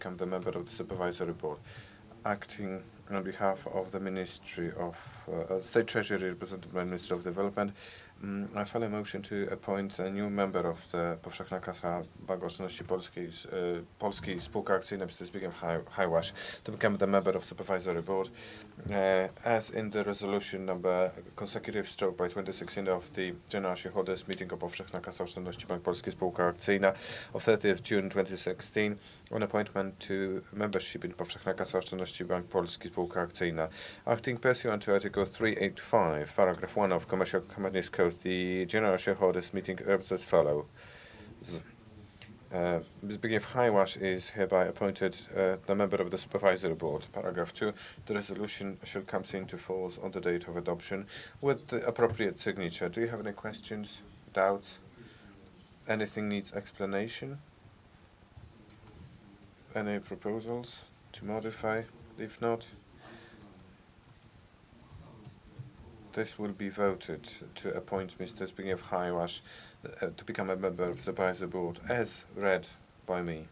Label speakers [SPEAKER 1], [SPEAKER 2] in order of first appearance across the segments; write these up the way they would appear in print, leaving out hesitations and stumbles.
[SPEAKER 1] become the member of the Supervisory Board. Acting on behalf of the Ministry of State Treasury, represented by Minister of Development, I file a motion to appoint a new member of the Powszechna Kasa Banku Oszczędności Polskiej Spółka Akcyjna Mr. Zbigniew Hajłasz to become the member of Supervisory Board. As in the resolution number consecutive stroke by 2016 of the General Shareholders Meeting of Powszechna Kasa Oszczędności Bank Polski Spółka Akcyjna of 30th June 2016 on appointment to membership in Powszechna Kasa Oszczędności Bank Polski Spółka Akcyjna. Acting pursuant to Article 385, paragraph 1 of Commercial Companies Code, the General Shareholders Meeting herbs as follows. Zbigniew Hajłasz is hereby appointed the member of the Supervisory Board. Paragraph 2. The resolution shall come into force on the date of adoption with the appropriate signature. Do you have any questions, doubts? Anything needs explanation? Any proposals to modify? If not, this will be voted to appoint Mr. Zbigniew Hajłasz to become a member of the Supervisory Board, as read by me.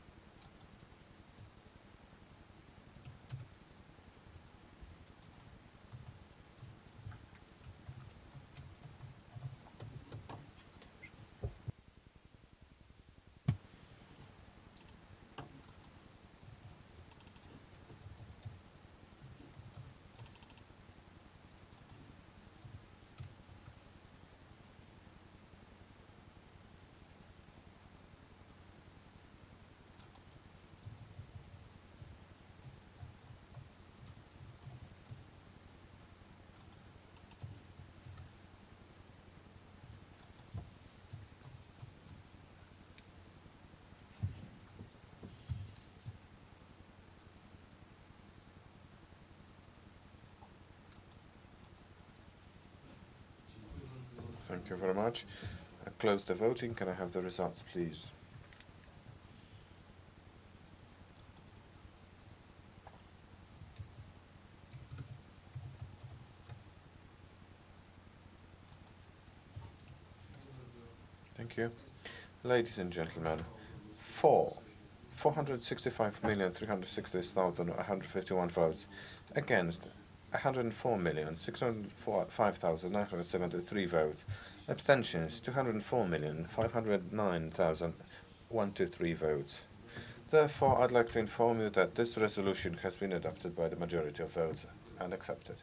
[SPEAKER 1] Thank you very much. I close the voting. Can I have the results, please? Thank you. Ladies and gentlemen, 465,360,151 votes against 104,605,973 votes. Abstentions 204,509,123 votes. Therefore, I'd like to inform you that this resolution has been adopted by the majority of votes and accepted.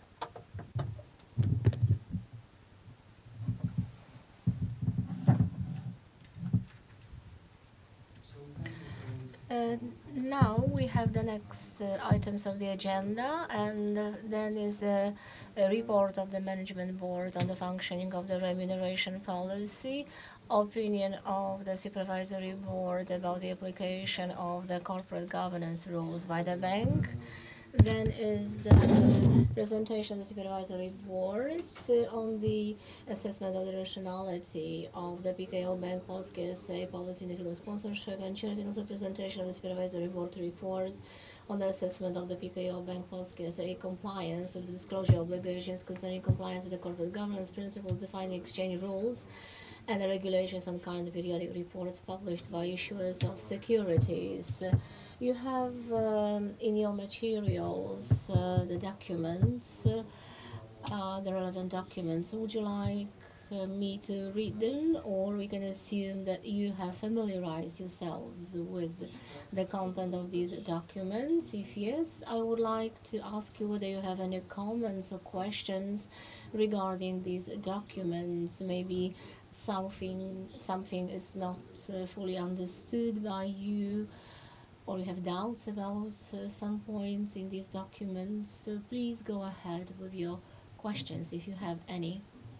[SPEAKER 2] Now we have the next items of the agenda, and then is a report of the Management Board on the functioning of the remuneration policy, opinion of the Supervisory Board about the application of the corporate governance rules by the bank. Then is the presentation of the Supervisory Board on the assessment of the rationality of the PKO Bank Polski S.A. policy in the field of sponsorship, and also presentation of the Supervisory Board report on the assessment of the PKO Bank Polski S.A. compliance with the disclosure obligations concerning compliance with the corporate governance principles defining exchange rules and the regulations on current periodic reports published by issuers of securities. You have in your materials the documents, the relevant documents. Would you like me to read them, or we can assume that you have familiarized yourselves with the content of these documents? If yes, I would like to ask you whether you have any comments or questions regarding these documents. Maybe something is not fully understood by you, or you have doubts about some points in these documents. So please go ahead with your questions if you have any.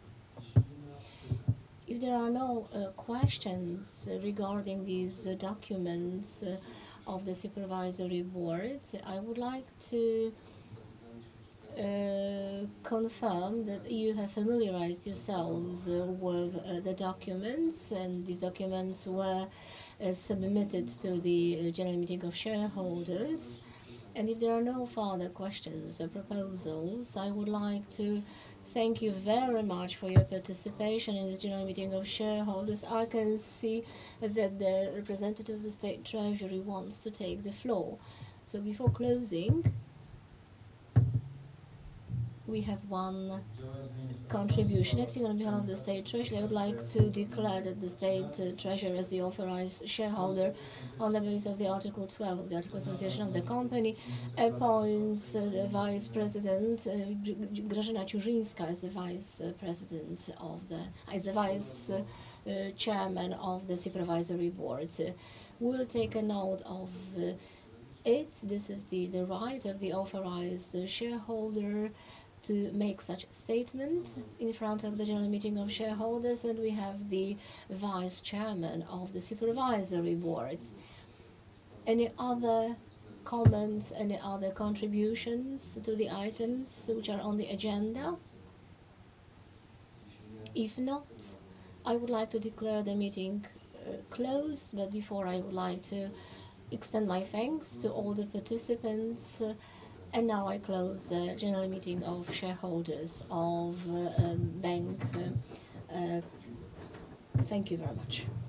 [SPEAKER 2] If there are no questions regarding these documents of the Supervisory Board, I would like to confirm that you have familiarized yourselves with the documents, and these documents were submitted to the General Meeting of Shareholders. And if there are no further questions or proposals, I would like to thank you very much for your participation in this general meeting of shareholders. I can see that the representative of the State Treasury wants to take the floor. So before closing, we have one contribution. Acting on behalf of the State Treasury, I would like to declare that the State Treasury is the authorized shareholder on the basis of the Article 12 of the Articles of Association of the company, appoints the Vice President, Grażyna Ciurzyńska as the Vice President of the, as the Vice Chairman of the Supervisory Board. We'll take a note of it. This is the right of the authorized shareholder to make such statement in front of the general meeting of shareholders, and we have the vice chairman of the supervisory board. Any other comments, any other contributions to the items which are on the agenda? If not, I would like to declare the meeting closed, but before I would like to extend my thanks to all the participants. And now I close the general meeting of shareholders of bank. Thank you very much.